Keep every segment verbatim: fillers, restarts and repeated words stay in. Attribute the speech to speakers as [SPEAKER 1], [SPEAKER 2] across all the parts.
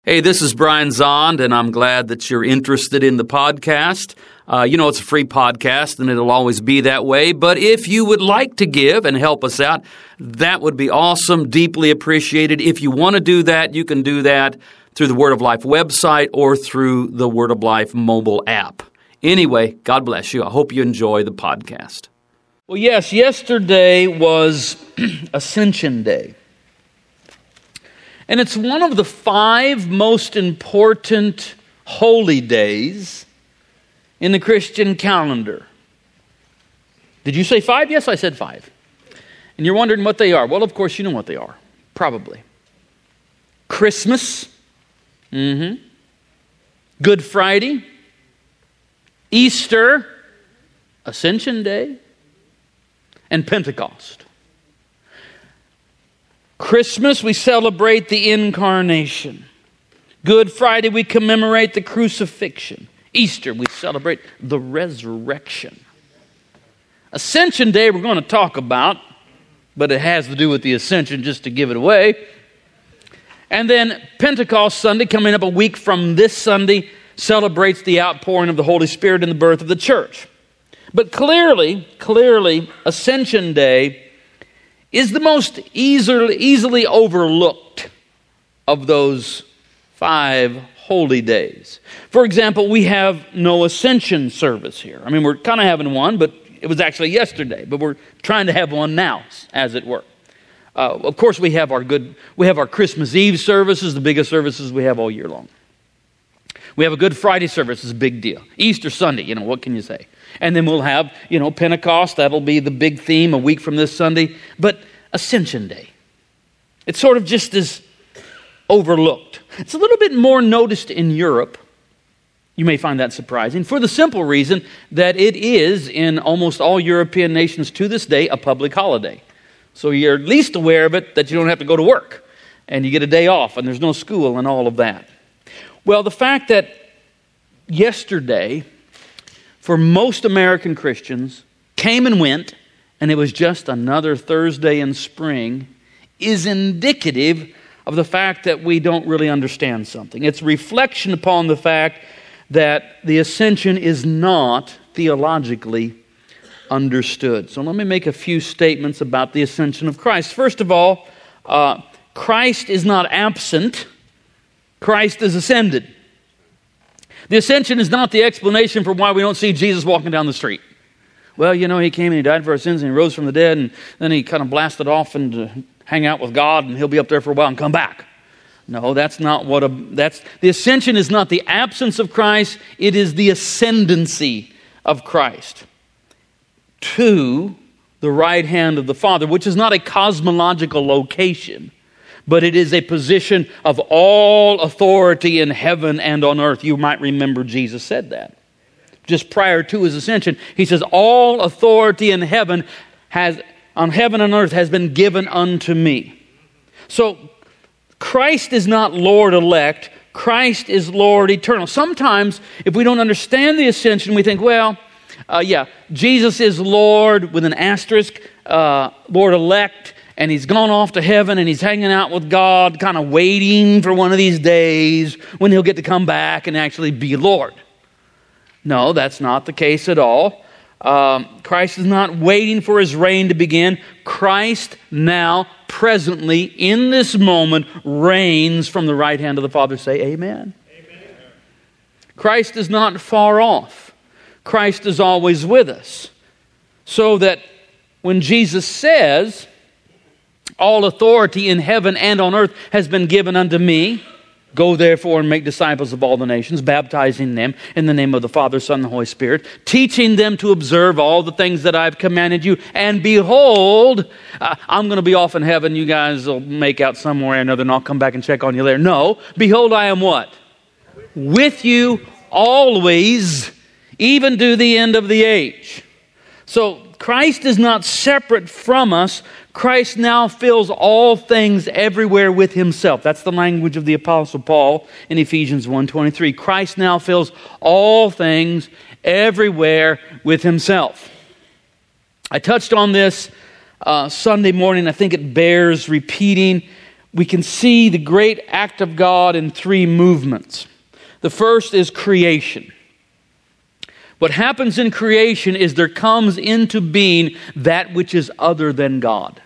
[SPEAKER 1] Hey, this is Brian Zond, and I'm glad that you're interested in the podcast. Uh, you know, it's a free podcast, and it'll always be that way. But if you would like to give and help us out, that would be awesome, deeply appreciated. If you want to do that, you can do that through the Word of Life website or through the Word of Life mobile app. Anyway, God bless you. I hope you enjoy the podcast. Well, yes, yesterday was Ascension Day. And it's one of the five most important holy days in the Christian calendar. Did you say five? Yes, I said five. And you're wondering what they are. Well, of course, you know what they are. Probably. Christmas. Mm-hmm. Good Friday. Easter. Ascension Day. And Pentecost. Christmas, we celebrate the incarnation. Good Friday, we commemorate the crucifixion. Easter, we celebrate the resurrection. Ascension Day, we're going to talk about, but it has to do with the ascension, just to give it away. And then Pentecost Sunday, coming up a week from this Sunday, celebrates the outpouring of the Holy Spirit and the birth of the church. But clearly, clearly, Ascension Day is the most easily, easily overlooked of those five holy days. For example, we have no Ascension service here. I mean, we're kind of having one, but it was actually yesterday. But we're trying to have one now, as it were. Uh, of course, we have our good, we have our Christmas Eve services, the biggest services we have all year long. We have a Good Friday service, it's a big deal. Easter Sunday, you know, what can you say? And then we'll have, you know, Pentecost, that'll be the big theme a week from this Sunday. But Ascension Day, it's sort of just as overlooked. It's a little bit more noticed in Europe. You may find that surprising, for the simple reason that it is, in almost all European nations to this day, a public holiday. So you're at least aware of it, that you don't have to go to work, and you get a day off, and there's no school and all of that. Well, the fact that yesterday, for most American Christians, came and went, and it was just another Thursday in spring, is indicative of the fact that we don't really understand something. It's a reflection upon the fact that the ascension is not theologically understood. So let me make a few statements about the ascension of Christ. First of all, uh, Christ is not absent. Christ is ascended. The ascension is not the explanation for why we don't see Jesus walking down the street. Well, you know, he came and he died for our sins and he rose from the dead, and then he kind of blasted off and to hang out with God, and he'll be up there for a while and come back. No, that's not what a, that's, the ascension is not the absence of Christ, it is the ascendancy of Christ to the right hand of the Father, which is not a cosmological location, but it is a position of all authority in heaven and on earth. You might remember Jesus said that. Just prior to his ascension, he says, all authority in heaven has, on heaven and earth has been given unto me. So, Christ is not Lord-elect. Christ is Lord eternal. Sometimes, if we don't understand the ascension, we think, well, uh, yeah, Jesus is Lord with an asterisk, uh, Lord-elect, and he's gone off to heaven and he's hanging out with God, kind of waiting for one of these days when he'll get to come back and actually be Lord. No, that's not the case at all. Um, Christ is not waiting for his reign to begin. Christ now, presently, in this moment, reigns from the right hand of the Father. Say amen. Amen. Christ is not far off. Christ is always with us. So that when Jesus says, all authority in heaven and on earth has been given unto me, go therefore and make disciples of all the nations, baptizing them in the name of the Father, Son, and the Holy Spirit, teaching them to observe all the things that I've commanded you. And behold, uh, I'm going to be off in heaven. You guys will make out somewhere or another, and I'll come back and check on you later. No, behold, I am what? With you always, even to the end of the age. So Christ is not separate from us. Christ now fills all things everywhere with himself. That's the language of the Apostle Paul in Ephesians one twenty-three. Christ now fills all things everywhere with himself. I touched on this uh, Sunday morning. I think it bears repeating. we can see the great act of God in three movements. The first is creation. What happens in creation is there comes into being that which is other than God.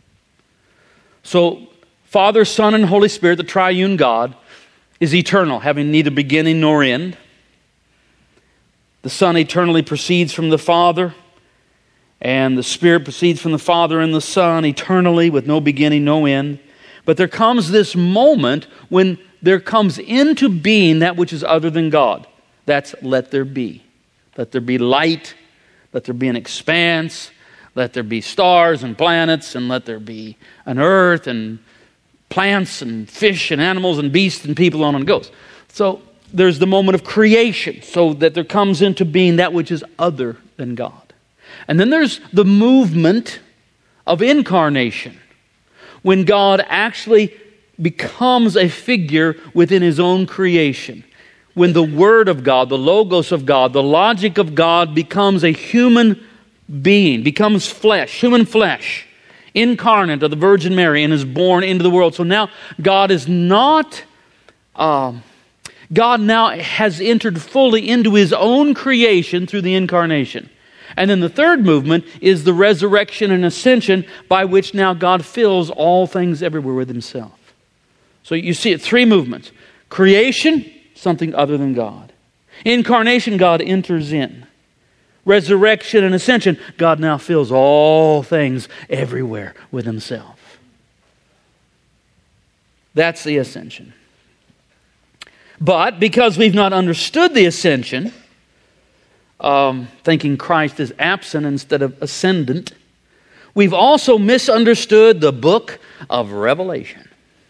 [SPEAKER 1] So, Father, Son, and Holy Spirit, the triune God, is eternal, having neither beginning nor end. The Son eternally proceeds from the Father, and the Spirit proceeds from the Father and the Son eternally with no beginning, no end. But there comes this moment when there comes into being that which is other than God. That's let there be. Let there be light. Let there be an expanse. Let there be stars and planets, and let there be an earth and plants and fish and animals and beasts and people, on and it goes. So there's the moment of creation, so that there comes into being that which is other than God. And then there's the movement of incarnation, when God actually becomes a figure within His own creation. When the Word of God, the Logos of God, the logic of God becomes a human being, becomes flesh, human flesh, incarnate of the Virgin Mary, and is born into the world. So now God is not, uh, God now has entered fully into His own creation through the incarnation. And then the third movement is the resurrection and ascension, by which now God fills all things everywhere with Himself. So you see it, three movements. Creation, something other than God. Incarnation, God enters in. Resurrection and ascension, God now fills all things everywhere with Himself. That's the ascension. But because we've not understood the ascension, um, thinking Christ is absent instead of ascendant, we've also misunderstood the book of Revelation.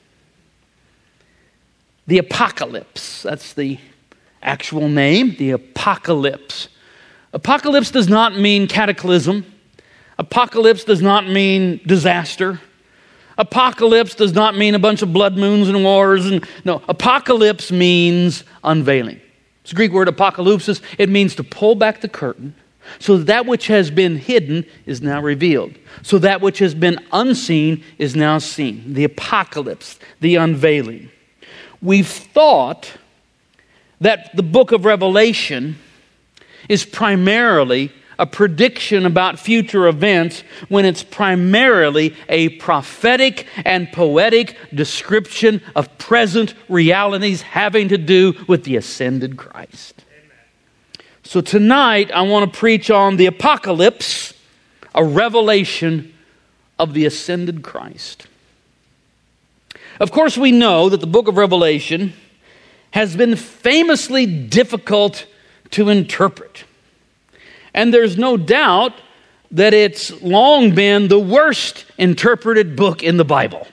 [SPEAKER 1] The Apocalypse, that's the actual name, the Apocalypse. Apocalypse does not mean cataclysm. Apocalypse does not mean disaster. Apocalypse does not mean a bunch of blood moons and wars. And no, apocalypse means unveiling. It's the Greek word apocalypsis. It means to pull back the curtain so that that which has been hidden is now revealed. So that which has been unseen is now seen. The apocalypse, the unveiling. We've thought that the book of Revelation is primarily a prediction about future events, when it's primarily a prophetic and poetic description of present realities having to do with the ascended Christ. Amen. So tonight I want to preach on the Apocalypse, a revelation of the ascended Christ. Of course, we know that the book of Revelation has been famously difficult to interpret. And there's no doubt that it's long been the worst interpreted book in the Bible.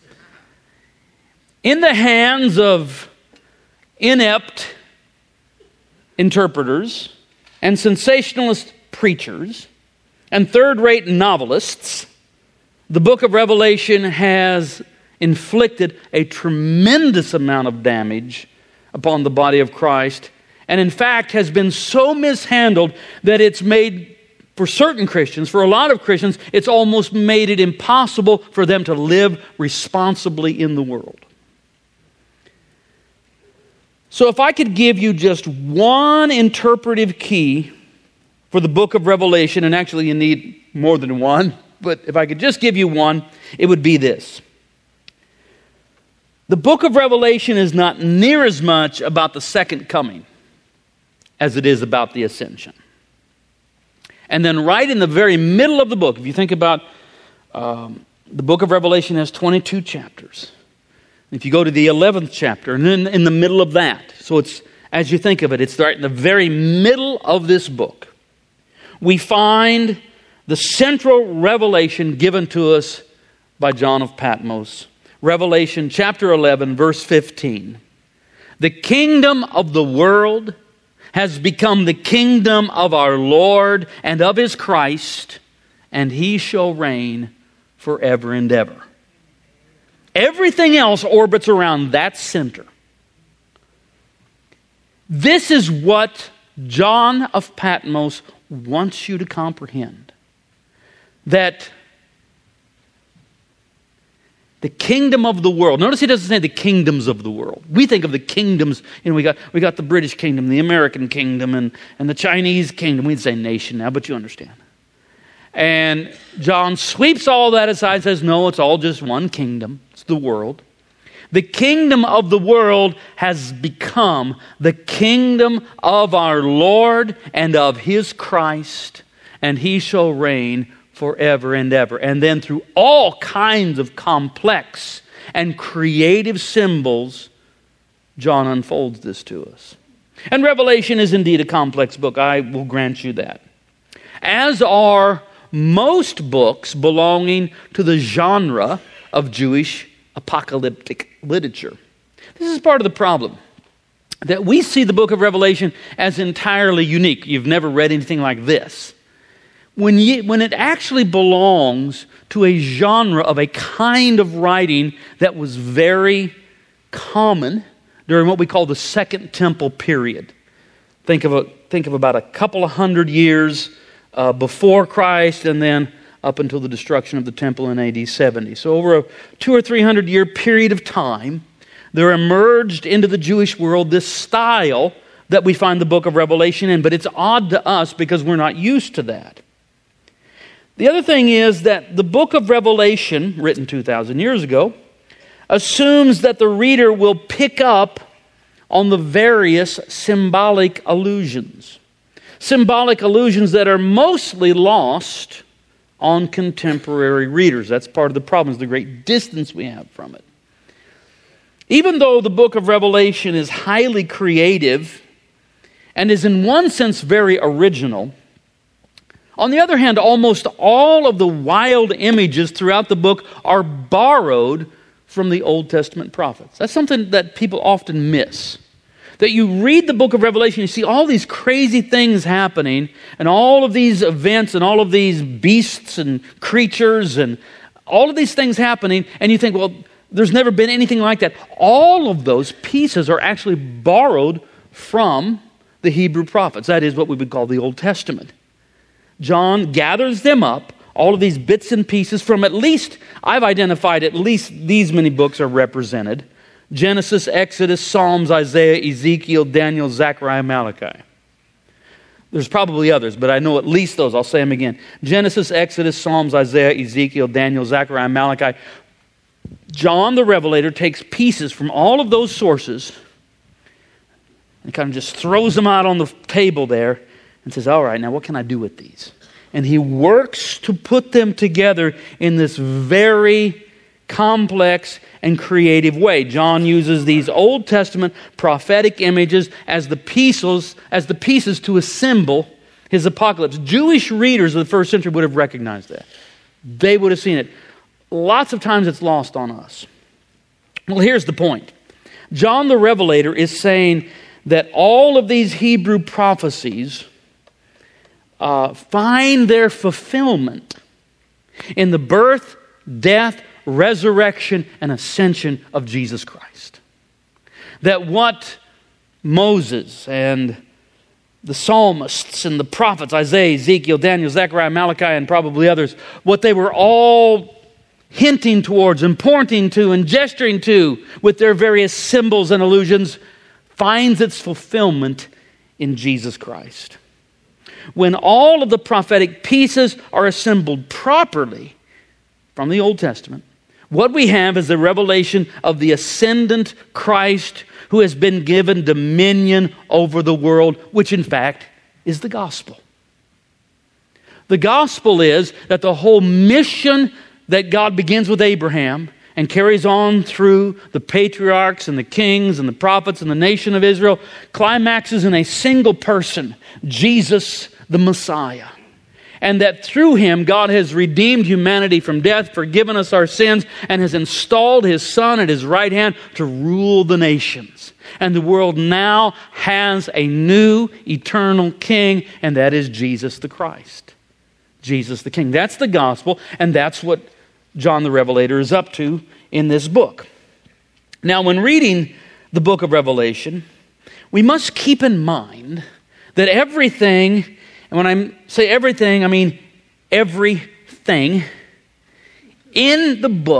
[SPEAKER 1] In the hands of inept interpreters and sensationalist preachers and third-rate novelists, the book of Revelation has inflicted a tremendous amount of damage upon the body of Christ, and in fact has been so mishandled that it's made, for certain Christians, for a lot of Christians, it's almost made it impossible for them to live responsibly in the world. So if I could give you just one interpretive key for the book of Revelation, and actually you need more than one, but if I could just give you one, it would be this. The book of Revelation is not near as much about the second coming as it is about the ascension. And then right in the very middle of the book, if you think about um, the book of Revelation has twenty-two chapters. If you go to the eleventh chapter, and then in the middle of that, so it's, as you think of it, it's right in the very middle of this book, we find the central revelation given to us by John of Patmos. Revelation chapter eleven, verse fifteen. The kingdom of the world has become the kingdom of our Lord and of His Christ, and He shall reign forever and ever. Everything else orbits around that center. This is what John of Patmos wants you to comprehend. That The kingdom of the world. Notice he doesn't say the kingdoms of the world. We think of the kingdoms, you know, we got we got the British kingdom, the American kingdom, and, and the Chinese kingdom. We'd say nation now, but you understand. And John sweeps all that aside and says, no, it's all just one kingdom. It's the world. The kingdom of the world has become the kingdom of our Lord and of His Christ, and He shall reign forever and ever. And then through all kinds of complex and creative symbols, John unfolds this to us. And Revelation is indeed a complex book. I will grant you that. As are most books belonging to the genre of Jewish apocalyptic literature. This is part of the problem, that we see the book of Revelation as entirely unique. You've never read anything like this. When, you, when it actually belongs to a genre of a kind of writing that was very common during what we call the Second Temple period. Think of, a, think of about a couple of hundred years uh, before Christ, and then up until the destruction of the temple in A D seventy. So over a two or three hundred year period of time, there emerged into the Jewish world this style that we find the book of Revelation in, but it's odd to us because we're not used to that. The other thing is that the book of Revelation, written two thousand years ago, assumes that the reader will pick up on the various symbolic allusions. Symbolic allusions that are mostly lost on contemporary readers. That's part of the problem, is the great distance we have from it. Even though the book of Revelation is highly creative and is in one sense very original, on the other hand, almost all of the wild images throughout the book are borrowed from the Old Testament prophets. That's something that people often miss. That you read the book of Revelation, you see all these crazy things happening, and all of these events, and all of these beasts and creatures, and all of these things happening, and you think, well, there's never been anything like that. All of those pieces are actually borrowed from the Hebrew prophets. That is what we would call the Old Testament. John gathers them up, all of these bits and pieces from at least, I've identified at least these many books are represented. Genesis, Exodus, Psalms, Isaiah, Ezekiel, Daniel, Zechariah, Malachi. There's probably others, but I know at least those. I'll say them again. Genesis, Exodus, Psalms, Isaiah, Ezekiel, Daniel, Zechariah, Malachi. John the Revelator takes pieces from all of those sources and kind of just throws them out on the table there and says, all right, now what can I do with these? And he works to put them together in this very complex and creative way. John uses these Old Testament prophetic images as the pieces, as the pieces to assemble his apocalypse. Jewish readers of the first century would have recognized that. They would have seen it. Lots of times it's lost on us. Well, here's the point. John the Revelator is saying that all of these Hebrew prophecies uh, find their fulfillment in the birth, death, resurrection, and ascension of Jesus Christ. That what Moses and the psalmists and the prophets, Isaiah, Ezekiel, Daniel, Zechariah, Malachi, and probably others, what they were all hinting towards and pointing to and gesturing to with their various symbols and allusions finds its fulfillment in Jesus Christ. When all of the prophetic pieces are assembled properly from the Old Testament, what we have is the revelation of the ascendant Christ who has been given dominion over the world, which in fact is the gospel. The gospel is that the whole mission that God begins with Abraham and carries on through the patriarchs and the kings and the prophets and the nation of Israel climaxes in a single person, Jesus the Messiah. And that through Him, God has redeemed humanity from death, forgiven us our sins, and has installed His Son at His right hand to rule the nations. And the world now has a new eternal King, and that is Jesus the Christ. Jesus the King. That's the gospel, and that's what John the Revelator is up to in this book. Now, when reading the book of Revelation, we must keep in mind that everything, and when I say everything, I mean everything in the book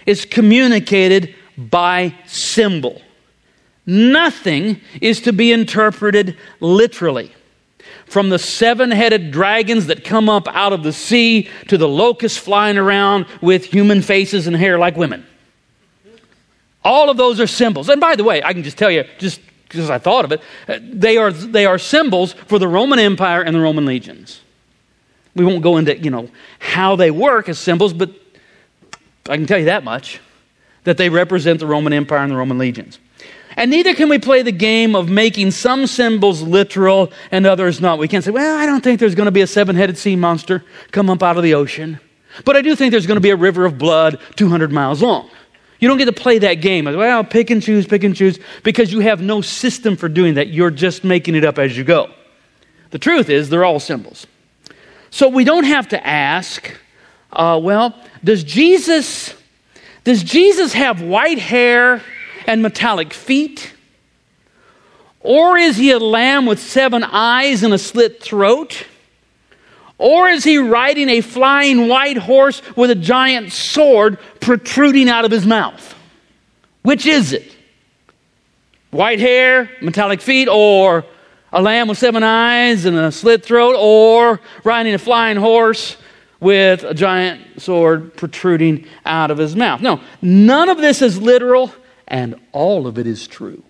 [SPEAKER 1] is communicated by symbol. Nothing is to be interpreted literally. From the seven-headed dragons that come up out of the sea to the locusts flying around with human faces and hair like women. All of those are symbols. And by the way, I can just tell you, just because I thought of it, they are they are symbols for the Roman Empire and the Roman legions. We won't go into, you know, how they work as symbols, but I can tell you that much, that they represent the Roman Empire and the Roman legions. And neither can we play the game of making some symbols literal and others not. We can't say, well, I don't think there's going to be a seven-headed sea monster come up out of the ocean, but I do think there's going to be a river of blood two hundred miles long. You don't get to play that game of, well, pick and choose, pick and choose, because you have no system for doing that. You're just making it up as you go. The truth is, they're all symbols. So we don't have to ask, uh, well, does Jesus, does Jesus have white hair and metallic feet? Or is he a lamb with seven eyes and a slit throat? Or is he riding a flying white horse with a giant sword protruding out of his mouth? Which is it? White hair, metallic feet, or a lamb with seven eyes and a slit throat, or riding a flying horse with a giant sword protruding out of his mouth? No, none of this is literal, and all of it is true.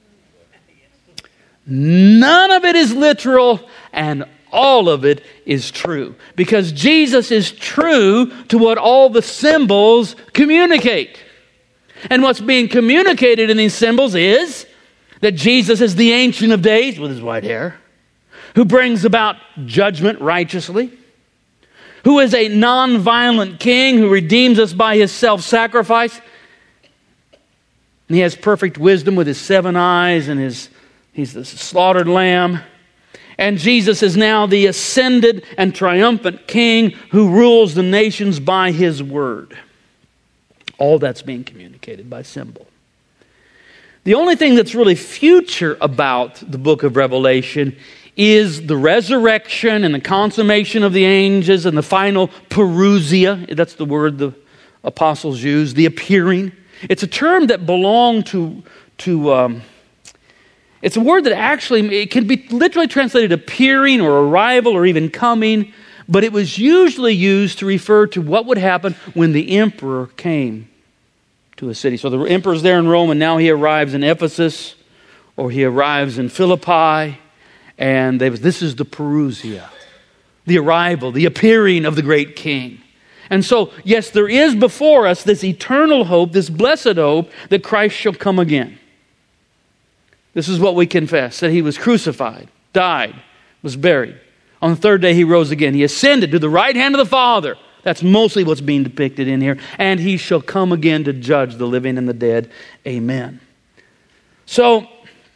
[SPEAKER 1] None of it is literal, and all of it is true. Because Jesus is true to what all the symbols communicate. And what's being communicated in these symbols is that Jesus is the Ancient of Days with his white hair, who brings about judgment righteously, who is a non-violent king who redeems us by his self-sacrifice. And he has perfect wisdom with his seven eyes, and his he's the slaughtered lamb. And Jesus is now the ascended and triumphant king who rules the nations by his word. All that's being communicated by symbol. The only thing that's really future about the book of Revelation is the resurrection and the consummation of the angels and the final parousia. That's the word the apostles use, the appearing. It's a term that belonged to... to um, It's a word that actually, it can be literally translated appearing or arrival or even coming, but it was usually used to refer to what would happen when the emperor came to a city. So the emperor's there in Rome, and now he arrives in Ephesus, or he arrives in Philippi, and they, this is the parousia, the arrival, the appearing of the great king. And so, yes, there is before us this eternal hope, this blessed hope that Christ shall come again. This is what we confess, that he was crucified, died, was buried. On the third day he rose again. He ascended to the right hand of the Father. That's mostly what's being depicted in here. And he shall come again to judge the living and the dead. Amen. So,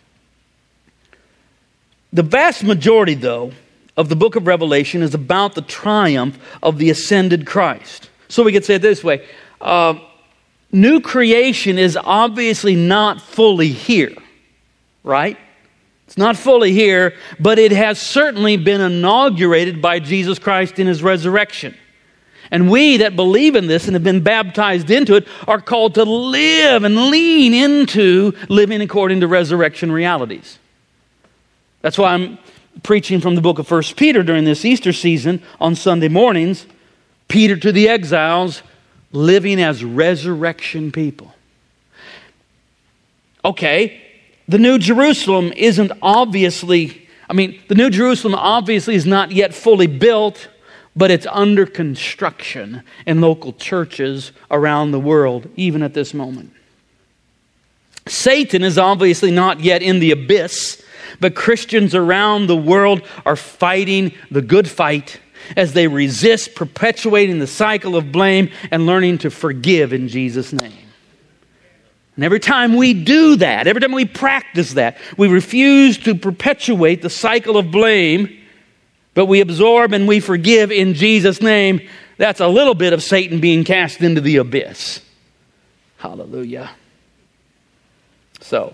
[SPEAKER 1] the vast majority, though, of the book of Revelation is about the triumph of the ascended Christ. So we could say it this way. Uh, new creation is obviously not fully here. Right? It's not fully here, but it has certainly been inaugurated by Jesus Christ in his resurrection. And we that believe in this and have been baptized into it are called to live and lean into living according to resurrection realities. That's why I'm preaching from the book of First Peter during this Easter season on Sunday mornings. Peter to the exiles, living as resurrection people. Okay. The New Jerusalem isn't obviously, I mean, the New Jerusalem obviously is not yet fully built, but it's under construction in local churches around the world, even at this moment. Satan is obviously not yet in the abyss, but Christians around the world are fighting the good fight as they resist perpetuating the cycle of blame and learning to forgive in Jesus' name. And every time we do that, every time we practice that, we refuse to perpetuate the cycle of blame, but we absorb and we forgive in Jesus' name. That's a little bit of Satan being cast into the abyss. Hallelujah. So,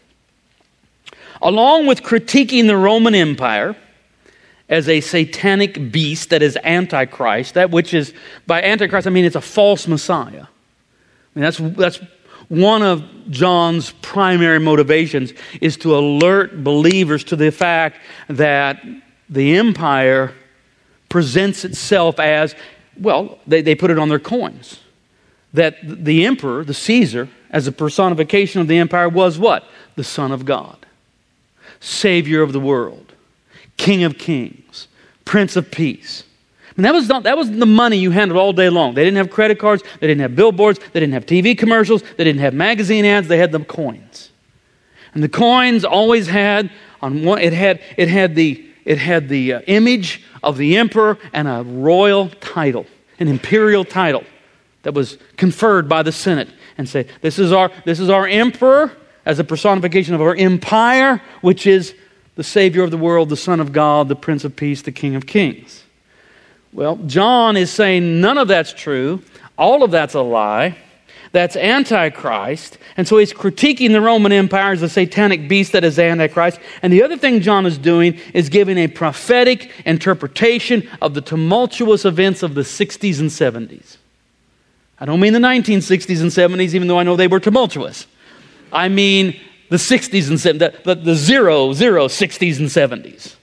[SPEAKER 1] along with critiquing the Roman Empire as a satanic beast that is Antichrist, that which is, by Antichrist I mean it's a false Messiah. I mean, that's, that's one of John's primary motivations, is to alert believers to the fact that the empire presents itself as, well, they, they put it on their coins, that the emperor, the Caesar, as a personification of the empire was what? The Son of God, Savior of the world, King of kings, Prince of peace. And that was not, that was the money you handled all day long. They didn't have credit cards. They didn't have billboards. They didn't have T V commercials. They didn't have magazine ads. They had the coins. And the coins always had on one. It had it had the it had the uh, image of the emperor and a royal title, an imperial title that was conferred by the Senate, and say, "This is our this is our emperor as a personification of our empire, which is the Savior of the world, the Son of God, the Prince of Peace, the King of Kings." Well, John is saying none of that's true. All of that's a lie. That's Antichrist. And so he's critiquing the Roman Empire as a satanic beast that is Antichrist. And the other thing John is doing is giving a prophetic interpretation of the tumultuous events of the sixties and seventies. I don't mean the nineteen sixties and seventies, even though I know they were tumultuous. I mean the sixties and seventies, the, the, the zero, zero sixties and seventies.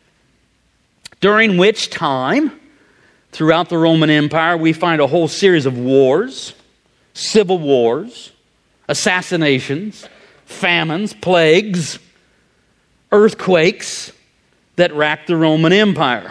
[SPEAKER 1] During which time, throughout the Roman Empire, we find a whole series of wars, civil wars, assassinations, famines, plagues, earthquakes that racked the Roman Empire.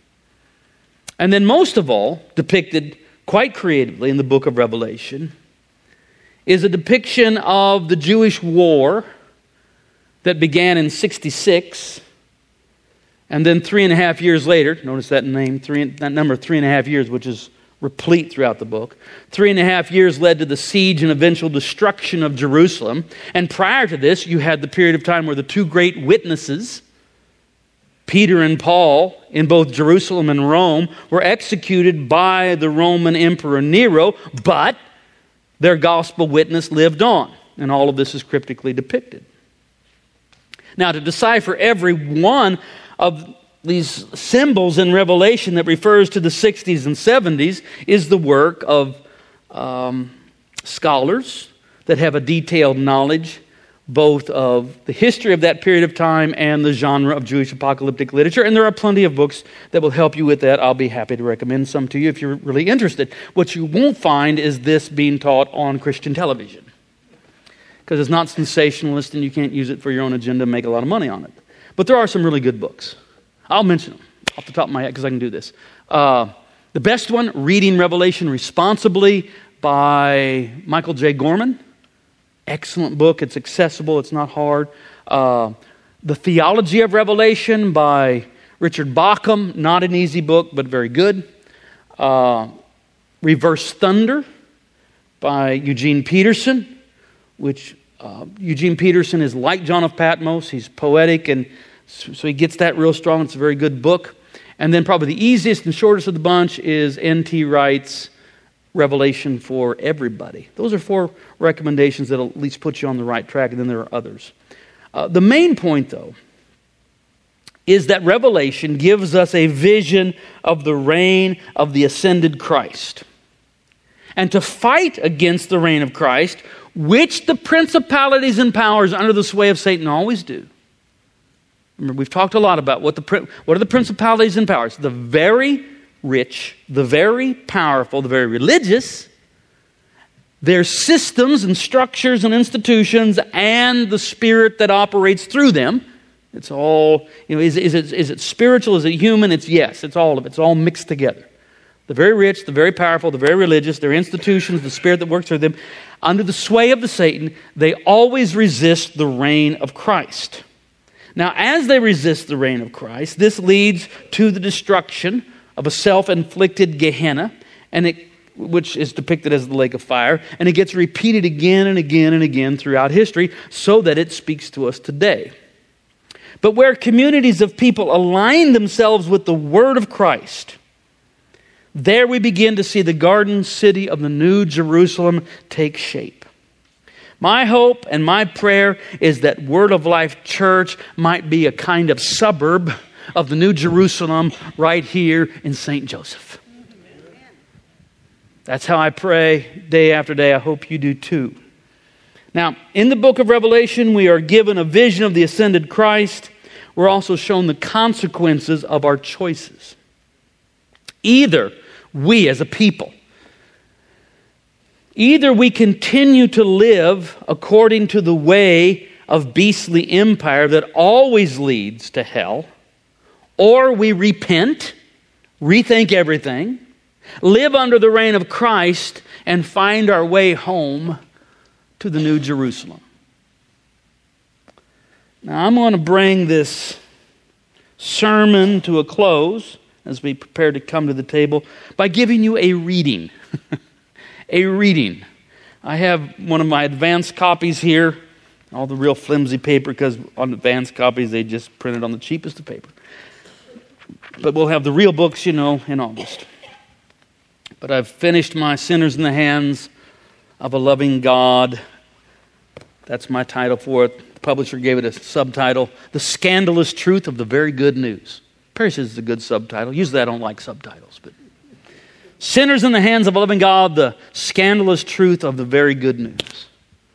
[SPEAKER 1] And then most of all, depicted quite creatively in the book of Revelation, is a depiction of the Jewish war that began in sixty-six. And then three and a half years later, notice that name, three, that number three and a half years, which is replete throughout the book. Three and a half years led to the siege and eventual destruction of Jerusalem. And prior to this, you had the period of time where the two great witnesses, Peter and Paul, in both Jerusalem and Rome, were executed by the Roman Emperor Nero, but their gospel witness lived on. And all of this is cryptically depicted. Now, to decipher every one of these symbols in Revelation that refers to the sixties and seventies is the work of um, scholars that have a detailed knowledge both of the history of that period of time and the genre of Jewish apocalyptic literature. And there are plenty of books that will help you with that. I'll be happy to recommend some to you if you're really interested. What you won't find is this being taught on Christian television, because it's not sensationalist and you can't use it for your own agenda and make a lot of money on it. But there are some really good books. I'll mention them off the top of my head because I can do this. Uh, the best one, Reading Revelation Responsibly by Michael J. Gorman. Excellent book. It's accessible. It's not hard. Uh, the Theology of Revelation by Richard Bauckham. Not an easy book, but very good. Uh, Reverse Thunder by Eugene Peterson, which uh, Eugene Peterson is like John of Patmos. He's poetic, and so he gets that real strong. It's a very good book. And then probably the easiest and shortest of the bunch is N T Wright's Revelation for Everybody. Those are four recommendations that will at least put you on the right track, and then there are others. Uh, the main point, though, is that Revelation gives us a vision of the reign of the ascended Christ. And to fight against the reign of Christ, which the principalities and powers under the sway of Satan always do. Remember, we've talked a lot about what the what are the principalities and powers. The very rich, the very powerful, the very religious, their systems and structures and institutions, and the spirit that operates through them. It's all, you know, is, is, it, is it spiritual? Is it human? It's yes, it's all of it. It's all mixed together. The very rich, the very powerful, the very religious, their institutions, the spirit that works through them, under the sway of the Satan, they always resist the reign of Christ. Now, as they resist the reign of Christ, this leads to the destruction of a self-inflicted Gehenna, and it, which is depicted as the lake of fire, and it gets repeated again and again and again throughout history, so that it speaks to us today. But where communities of people align themselves with the word of Christ, there we begin to see the garden city of the New Jerusalem take shape. My hope and my prayer is that Word of Life Church might be a kind of suburb of the New Jerusalem right here in Saint Joseph. That's how I pray day after day. I hope you do too. Now, in the book of Revelation, we are given a vision of the ascended Christ. We're also shown the consequences of our choices. Either we as a people, either we continue to live according to the way of beastly empire that always leads to hell, or we repent, rethink everything, live under the reign of Christ, and find our way home to the New Jerusalem. Now, I'm going to bring this sermon to a close as we prepare to come to the table by giving you a reading. a reading. I have one of my advanced copies here, all the real flimsy paper, because on advanced copies they just print it on the cheapest of paper. But we'll have the real books, you know, in August. But I've finished my Sinners in the Hands of a Loving God. That's my title for it. The publisher gave it a subtitle, The Scandalous Truth of the Very Good News. Perry says it's a good subtitle. Usually I don't like subtitles, but Sinners in the Hands of a Loving God, The Scandalous Truth of the Very Good News.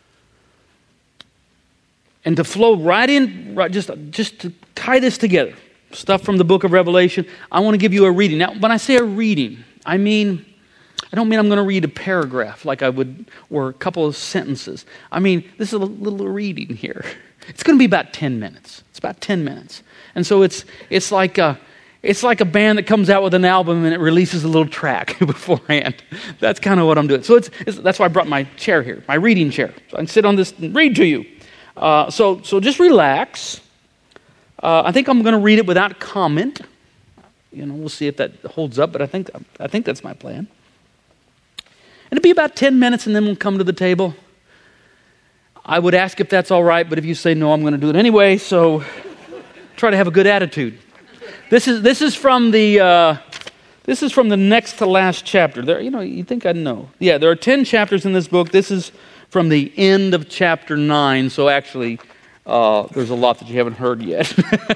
[SPEAKER 1] And to flow right in, right, just, just to tie this together, stuff from the book of Revelation, I want to give you a reading. Now, when I say a reading, I mean, I don't mean I'm going to read a paragraph like I would, or a couple of sentences. I mean, this is a little reading here. It's going to be about ten minutes. It's about ten minutes. And so it's it's like a, it's like a band that comes out with an album and it releases a little track beforehand. That's kind of what I'm doing. So it's, it's that's why I brought my chair here, my reading chair. So I can sit on this and read to you. Uh, so so just relax. Uh, I think I'm going to read it without comment. You know, we'll see if that holds up, but I think I think that's my plan. And it'll be about ten minutes, and then we'll come to the table. I would ask if that's all right, but if you say no, I'm going to do it anyway. So try to have a good attitude. This is this is from the uh, this is from the next to last chapter. There, you know, you think I'd know. Yeah, there are ten chapters in this book. This is from the end of chapter nine. So actually, uh, there's a lot that you haven't heard yet.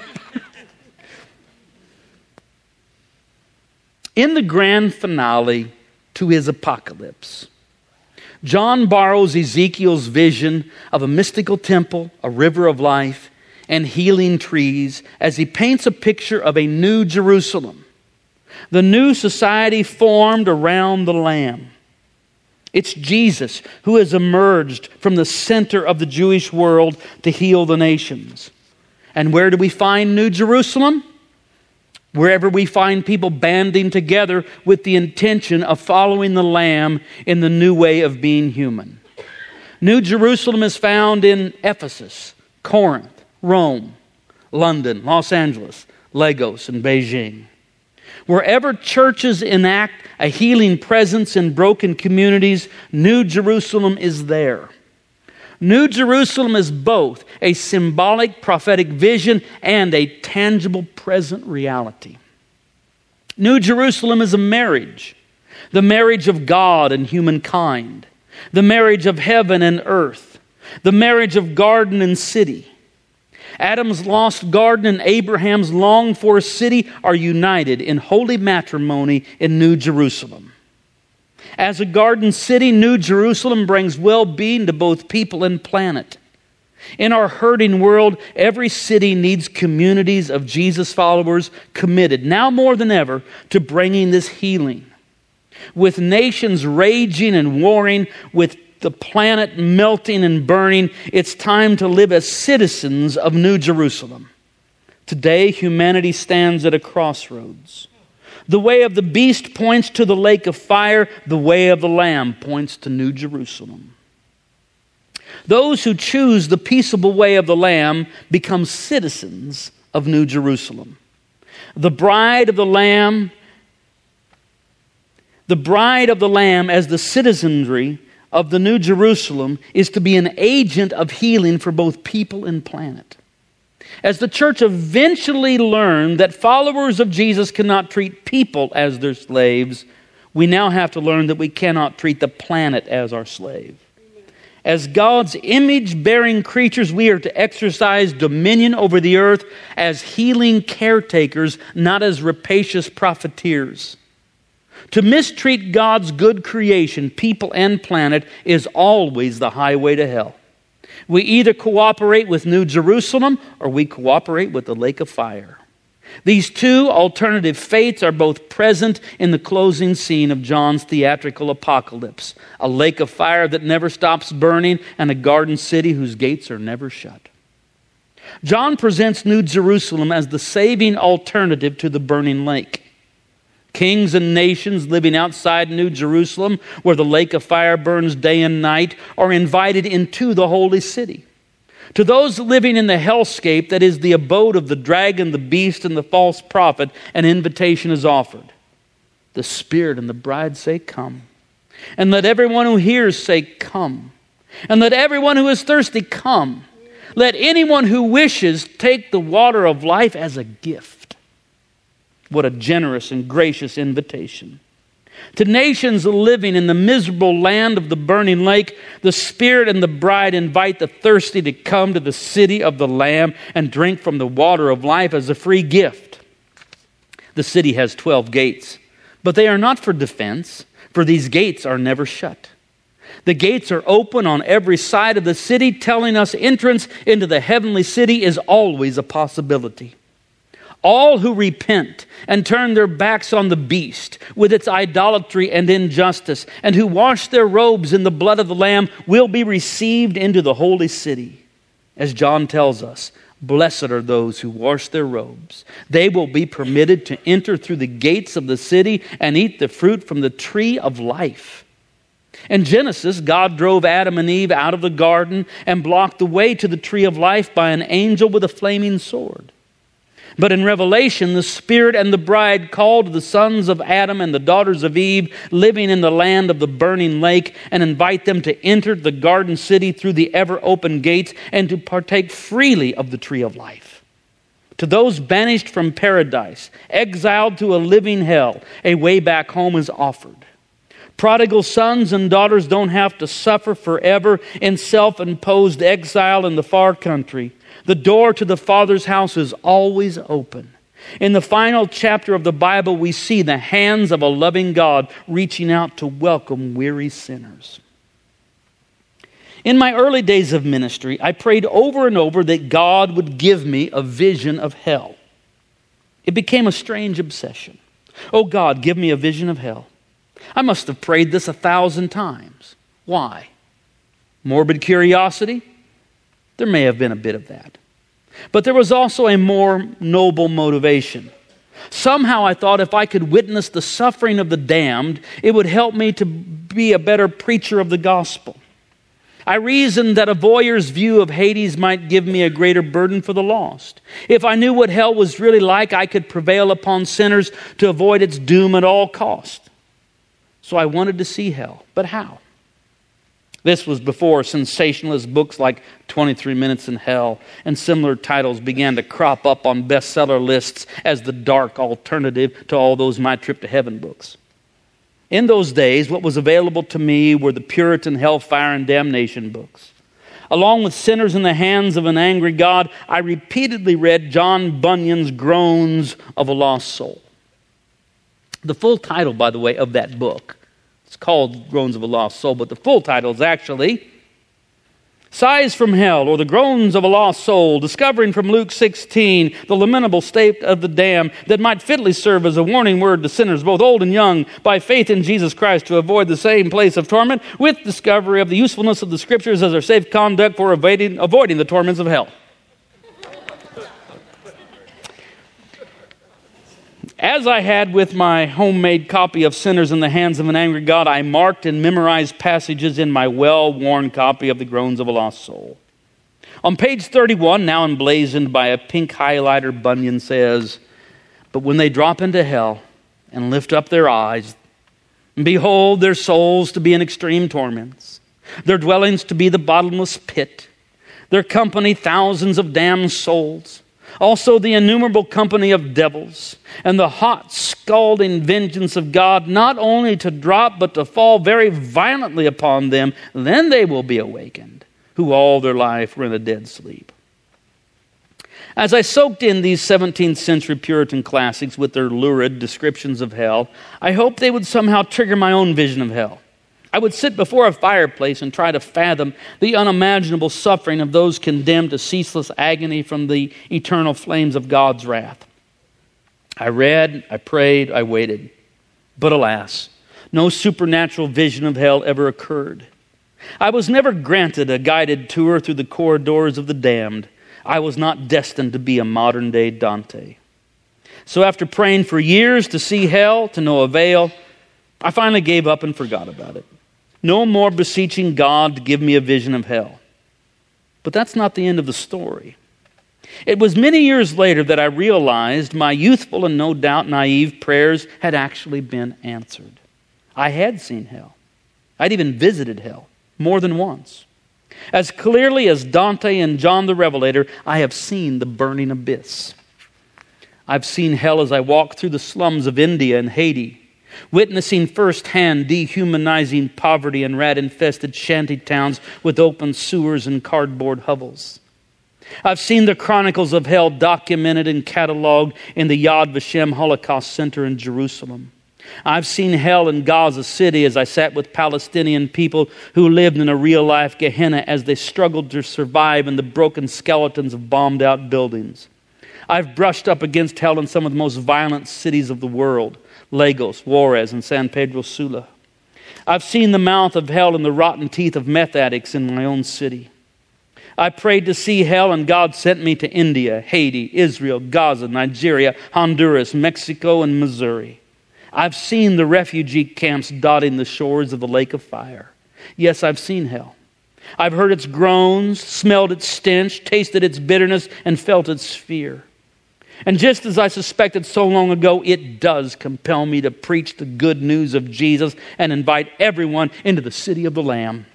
[SPEAKER 1] In the grand finale to his apocalypse, John borrows Ezekiel's vision of a mystical temple, a river of life, and healing trees as he paints a picture of a new Jerusalem, the new society formed around the Lamb. It's Jesus who has emerged from the center of the Jewish world to heal the nations. And where do we find New Jerusalem? Wherever we find people banding together with the intention of following the Lamb in the new way of being human. New Jerusalem is found in Ephesus, Corinth, Rome, London, Los Angeles, Lagos, and Beijing. Wherever churches enact a healing presence in broken communities, New Jerusalem is there. New Jerusalem is both a symbolic prophetic vision and a tangible present reality. New Jerusalem is a marriage, the marriage of God and humankind, the marriage of heaven and earth, the marriage of garden and city. Adam's lost garden and Abraham's longed-for city are united in holy matrimony in New Jerusalem. As a garden city, New Jerusalem brings well-being to both people and planet. In our hurting world, every city needs communities of Jesus followers committed, now more than ever, to bringing this healing. With nations raging and warring, with the planet melting and burning, it's time to live as citizens of New Jerusalem. Today, humanity stands at a crossroads. The way of the beast points to the lake of fire. The way of the Lamb points to New Jerusalem. Those who choose the peaceable way of the Lamb become citizens of New Jerusalem. The bride of the Lamb, the bride of the Lamb as the citizenry of the New Jerusalem is to be an agent of healing for both people and planet. As the church eventually learned that followers of Jesus cannot treat people as their slaves, we now have to learn that we cannot treat the planet as our slave. As God's image-bearing creatures, we are to exercise dominion over the earth as healing caretakers, not as rapacious profiteers. To mistreat God's good creation, people and planet, is always the highway to hell. We either cooperate with New Jerusalem or we cooperate with the lake of fire. These two alternative fates are both present in the closing scene of John's theatrical apocalypse. A lake of fire that never stops burning and a garden city whose gates are never shut. John presents New Jerusalem as the saving alternative to the burning lake. Kings and nations living outside New Jerusalem, where the lake of fire burns day and night, are invited into the holy city. To those living in the hellscape that is the abode of the dragon, the beast, and the false prophet, an invitation is offered. The Spirit and the bride say, "Come." And let everyone who hears say, "Come." And let everyone who is thirsty come. Let anyone who wishes take the water of life as a gift. What a generous and gracious invitation. To nations living in the miserable land of the burning lake, the Spirit and the bride invite the thirsty to come to the city of the Lamb and drink from the water of life as a free gift. The city has twelve gates, but they are not for defense, for these gates are never shut. The gates are open on every side of the city, telling us entrance into the heavenly city is always a possibility. All who repent and turn their backs on the beast with its idolatry and injustice, and who wash their robes in the blood of the Lamb, will be received into the holy city. As John tells us, blessed are those who wash their robes. They will be permitted to enter through the gates of the city and eat the fruit from the tree of life. In Genesis, God drove Adam and Eve out of the garden and blocked the way to the tree of life by an angel with a flaming sword. But in Revelation, the Spirit and the bride call to the sons of Adam and the daughters of Eve living in the land of the burning lake and invite them to enter the garden city through the ever-open gates and to partake freely of the tree of life. To those banished from paradise, exiled to a living hell, a way back home is offered. Prodigal sons and daughters don't have to suffer forever in self-imposed exile in the far country. The door to the Father's house is always open. In the final chapter of the Bible, we see the hands of a loving God reaching out to welcome weary sinners. In my early days of ministry, I prayed over and over that God would give me a vision of hell. It became a strange obsession. Oh God, give me a vision of hell. I must have prayed this a thousand times. Why? Morbid curiosity? There may have been a bit of that. But there was also a more noble motivation. Somehow I thought if I could witness the suffering of the damned, it would help me to be a better preacher of the gospel. I reasoned that a voyeur's view of Hades might give me a greater burden for the lost. If I knew what hell was really like, I could prevail upon sinners to avoid its doom at all cost. So I wanted to see hell. But how? This was before sensationalist books like twenty-three minutes in Hell and similar titles began to crop up on bestseller lists as the dark alternative to all those My Trip to Heaven books. In those days, what was available to me were the Puritan hellfire and damnation books. Along with Sinners in the Hands of an Angry God, I repeatedly read John Bunyan's Groans of a Lost Soul. The full title, by the way, of that book, it's called Groans of a Lost Soul, but the full title is actually Sighs from Hell, or the Groans of a Lost Soul, discovering from Luke sixteen the lamentable state of the damned that might fitly serve as a warning word to sinners, both old and young, by faith in Jesus Christ to avoid the same place of torment, with discovery of the usefulness of the Scriptures as their safe conduct for avoiding, avoiding the torments of hell. As I had with my homemade copy of Sinners in the Hands of an Angry God, I marked and memorized passages in my well-worn copy of the Groans of a Lost Soul. On page thirty-one, now emblazoned by a pink highlighter, Bunyan says, "But when they drop into hell and lift up their eyes, and behold their souls to be in extreme torments, their dwellings to be the bottomless pit, their company thousands of damned souls, also the innumerable company of devils, and the hot, scalding vengeance of God, not only to drop, but to fall very violently upon them, then they will be awakened, who all their life were in a dead sleep." As I soaked in these seventeenth century Puritan classics with their lurid descriptions of hell, I hoped they would somehow trigger my own vision of hell. I would sit before a fireplace and try to fathom the unimaginable suffering of those condemned to ceaseless agony from the eternal flames of God's wrath. I read, I prayed, I waited. But alas, no supernatural vision of hell ever occurred. I was never granted a guided tour through the corridors of the damned. I was not destined to be a modern-day Dante. So after praying for years to see hell to no avail, I finally gave up and forgot about it. No more beseeching God to give me a vision of hell. But that's not the end of the story. It was many years later that I realized my youthful and no doubt naive prayers had actually been answered. I had seen hell. I'd even visited hell more than once. As clearly as Dante and John the Revelator, I have seen the burning abyss. I've seen hell as I walk through the slums of India and Haiti, witnessing firsthand dehumanizing poverty and rat-infested shanty towns with open sewers and cardboard hovels. I've seen the chronicles of hell documented and cataloged in the Yad Vashem Holocaust Center in Jerusalem. I've seen hell in Gaza City as I sat with Palestinian people who lived in a real-life Gehenna as they struggled to survive in the broken skeletons of bombed-out buildings. I've brushed up against hell in some of the most violent cities of the world, Lagos, Juarez, and San Pedro Sula. I've seen the mouth of hell and the rotten teeth of meth addicts in my own city. I prayed to see hell, and God sent me to India, Haiti, Israel, Gaza, Nigeria, Honduras, Mexico, and Missouri. I've seen the refugee camps dotting the shores of the lake of fire. Yes, I've seen hell. I've heard its groans, smelled its stench, tasted its bitterness, and felt its fear. And just as I suspected so long ago, it does compel me to preach the good news of Jesus and invite everyone into the city of the Lamb.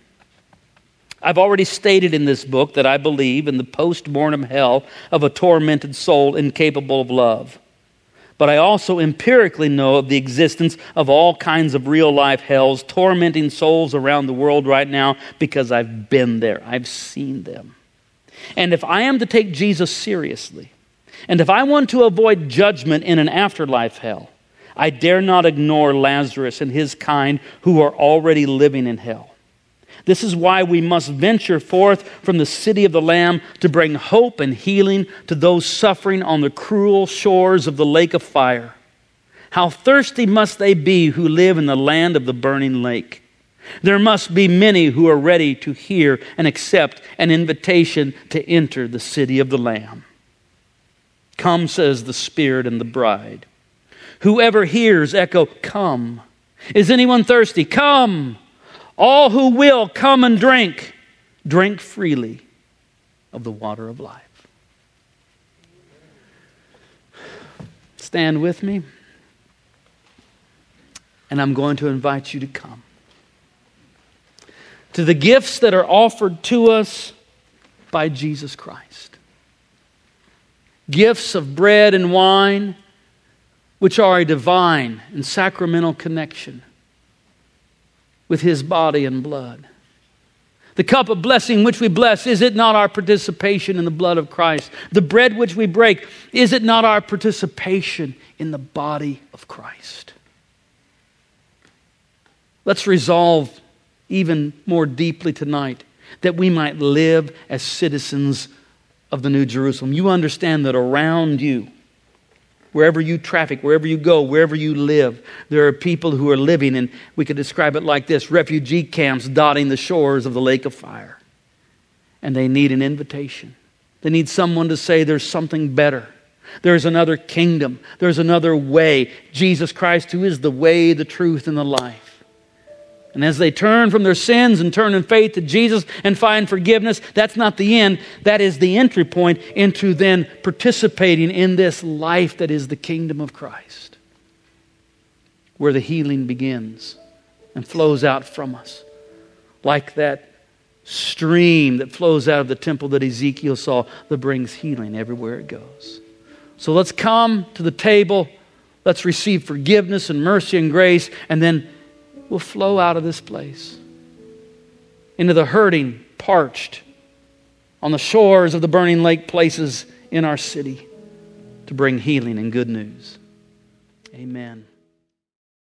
[SPEAKER 1] I've already stated in this book that I believe in the post-mortem hell of a tormented soul incapable of love. But I also empirically know of the existence of all kinds of real-life hells tormenting souls around the world right now because I've been there. I've seen them. And if I am to take Jesus seriously, and if I want to avoid judgment in an afterlife hell, I dare not ignore Lazarus and his kind who are already living in hell. This is why we must venture forth from the city of the Lamb to bring hope and healing to those suffering on the cruel shores of the lake of fire. How thirsty must they be who live in the land of the burning lake. There must be many who are ready to hear and accept an invitation to enter the city of the Lamb. Come, says the Spirit and the bride. Whoever hears echo, come. Is anyone thirsty? Come. All who will, come and drink. Drink freely of the water of life. Stand with me. And I'm going to invite you to come to the gifts that are offered to us by Jesus Christ. Gifts of bread and wine, which are a divine and sacramental connection with His body and blood. The cup of blessing which we bless, is it not our participation in the blood of Christ? The bread which we break, is it not our participation in the body of Christ? Let's resolve even more deeply tonight that we might live as citizens of the New Jerusalem. You understand that around you, wherever you traffic, wherever you go, wherever you live, there are people who are living in, we could describe it like this, refugee camps dotting the shores of the lake of fire. And they need an invitation. They need someone to say there's something better. There's another kingdom. There's another way. Jesus Christ, who is the way, the truth, and the life. And as they turn from their sins and turn in faith to Jesus and find forgiveness, that's not the end. That is the entry point into then participating in this life that is the kingdom of Christ, where the healing begins and flows out from us, like that stream that flows out of the temple that Ezekiel saw that brings healing everywhere it goes. So let's come to the table. Let's receive forgiveness and mercy and grace, and then will flow out of this place into the hurting, parched, on the shores of the burning lake places in our city to bring healing and good news. Amen.